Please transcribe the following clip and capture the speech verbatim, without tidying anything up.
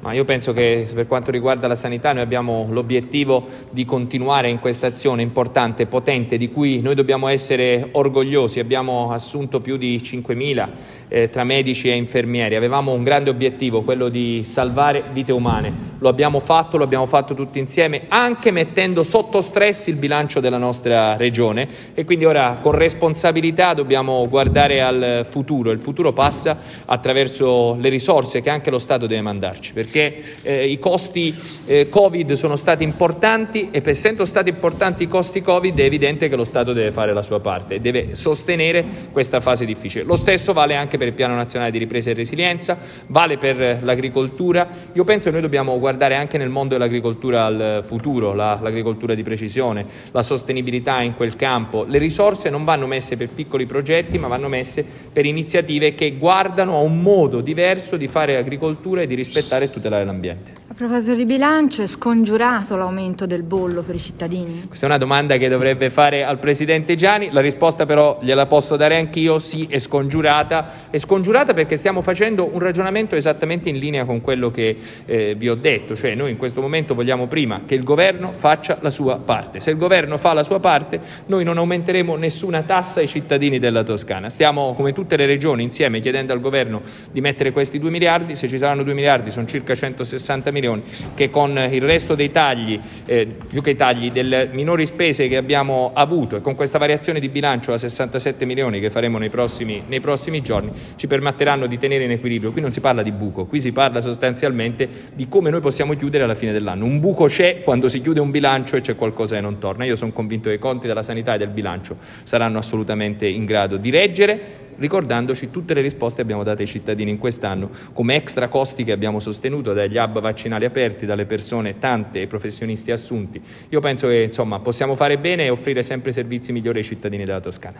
Ma io penso che per quanto riguarda la sanità noi abbiamo l'obiettivo di continuare in questa azione importante, potente, di cui noi dobbiamo essere orgogliosi. Abbiamo assunto più di cinquemila eh, tra medici e infermieri. Avevamo un grande obiettivo, quello di salvare vite umane. Lo abbiamo fatto, lo abbiamo fatto tutti insieme, anche mettendo sotto stress il bilancio della nostra regione, e quindi ora con responsabilità dobbiamo guardare al futuro. Il futuro passa attraverso le risorse che anche lo Stato deve mandarci, perché eh, i costi eh, Covid sono stati importanti, e essendo stati importanti i costi Covid è evidente che lo Stato deve fare la sua parte e deve sostenere questa fase difficile. Lo stesso vale anche per il Piano Nazionale di Ripresa e Resilienza, vale per l'agricoltura. Io penso che noi dobbiamo guardare anche nel mondo dell'agricoltura al futuro, la, l'agricoltura di precisione, la sostenibilità in quel campo. Le risorse non vanno messe per piccoli progetti, ma vanno messe per iniziative che guardano a un modo diverso di fare agricoltura e di rispettare e tutelare l'ambiente. A proposito di bilancio, è scongiurato l'aumento del bollo per i cittadini? Questa è una domanda che dovrebbe fare al Presidente Giani, la risposta però gliela posso dare anch'io: sì, è scongiurata. È scongiurata perché stiamo facendo un ragionamento esattamente in linea con quello che eh, vi ho detto, cioè noi in questo momento vogliamo prima che il governo faccia la sua parte. Se il governo fa la sua parte, noi non aumenteremo nessuna tassa ai cittadini della Toscana. Stiamo, come tutte le regioni, insieme chiedendo al governo di mettere questi due miliardi. Se ci saranno due miliardi sono circa centosessanta milioni che con il resto dei tagli, eh, più che i tagli, delle minori spese che abbiamo avuto, e con questa variazione di bilancio a sessantasette milioni che faremo nei prossimi, nei prossimi giorni, ci permetteranno di tenere in equilibrio. Qui non si parla di buco, qui si parla sostanzialmente di come noi possiamo chiudere alla fine dell'anno. Un buco c'è quando si chiude un bilancio e c'è qualcosa che non torna. Io sono convinto che i conti della sanità e del bilancio saranno assolutamente in grado di reggere, ricordandoci tutte le risposte che abbiamo dato ai cittadini in quest'anno, come extra costi che abbiamo sostenuto dagli hub vaccinali aperti, dalle persone tante e professionisti assunti. Io penso che insomma possiamo fare bene e offrire sempre servizi migliori ai cittadini della Toscana.